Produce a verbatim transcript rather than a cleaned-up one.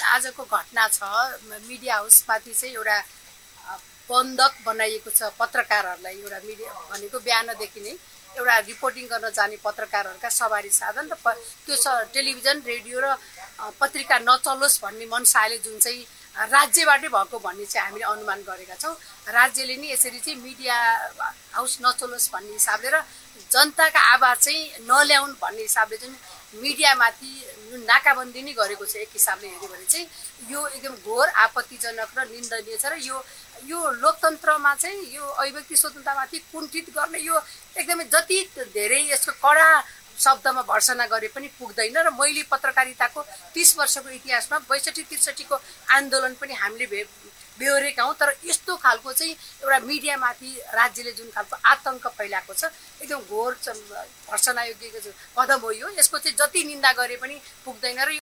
आजको घटना छ मिडिया हाउसमाथि चाहिँ एउटा बन्धक बनाइएको छ पत्रकारहरूलाई। एउटा मिडिया भनेको बिहानदेखि नै एउटा रिपोर्टिङ गर्न जाने पत्रकारहरूका सवारी साधन र त्यो टेलिभिजन रेडियो र पत्रिका नचलोस् भन्ने मनसाले जुन चाहिँ राज्यबाटै भएको भन्ने चाहिँ हामीले अनुमान गरेका छौँ। राज्यले नि यसरी चाहिँ मिडिया हाउस नचलोस् भन्ने हिसाबले र जनताका आवाज चाहिँ नल्याउन् भन्ने हिसाबले चाहिँ मिडियामाथि जुन नाकाबन्दी नै गरेको छ एक हिसाबले हेऱ्यो भने चाहिँ यो एकदम घोर आपत्तिजनक र निन्दनीय छ। र यो यो लोकतन्त्रमा चाहिँ यो अभिव्यक्ति स्वतन्त्रतामाथि कुण्ठित गर्ने यो एकदमै जति धेरै यसको कडा शब्दमा भर्सना गरे पनि पुग्दैन। र मैले पत्रकारिताको तीस वर्षको इतिहासमा बैसठी त्रिसठीको आन्दोलन पनि हामीले भे बेहोरेका हौँ। तर यस्तो खालको चाहिँ एउटा मिडियामाथि राज्यले जुन खालको आतंक फैलाएको छ एकदम घोर भर्सनायोग्य कदम हो यो। यसको चाहिँ जति निन्दा गरे पनि पुग्दैन। र